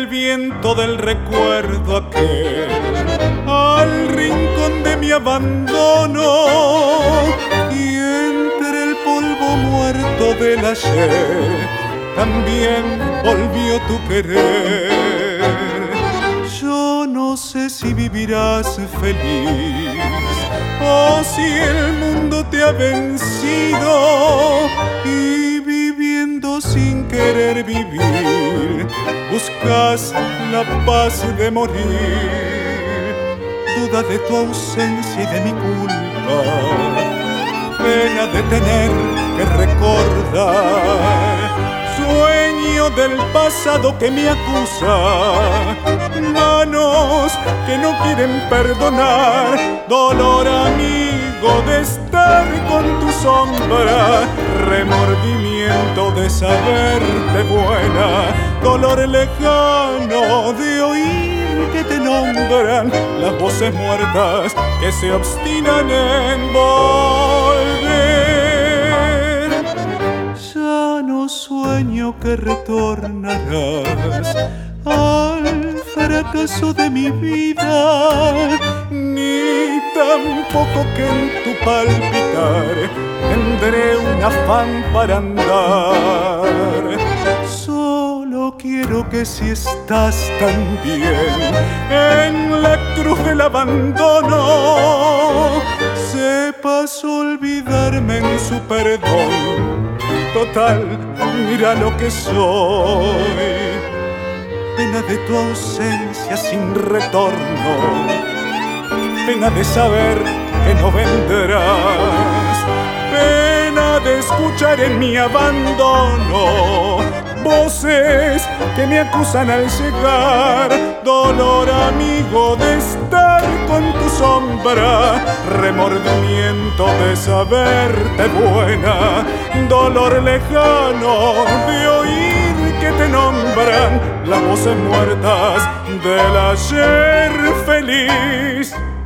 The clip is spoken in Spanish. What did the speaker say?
el viento del recuerdo aquel al rincón de mi abandono, y entre el polvo muerto del ayer también volvió tu querer. Yo no sé si vivirás feliz o si el mundo te ha vencido, y viviendo sin querer vivir buscas la paz de morir. Duda de tu ausencia y de mi culpa, pena de tener que recordar, sueño del pasado que me acusa, manos que no quieren perdonar, dolor amigo de estar con tu sombra, remordimiento de saberte buena, dolor lejano de oír que te nombran las voces muertas que se obstinan en volver. Ya no sueño que retornarás al fracaso de mi vida, ni tampoco que en tu palpitar tendré un afán para andar. Solo quiero que si estás tan bien en la cruz del abandono, sepas olvidarme en su perdón. Total, mira lo que soy, pena de tu ausencia sin retorno, pena de saber que no vendrás, pena de escuchar en mi abandono voces que me acusan al llegar, dolor amigo de estar con tu sombra, remordimiento de saberte buena, dolor lejano de oír que te nombran las voces muertas del ayer feliz.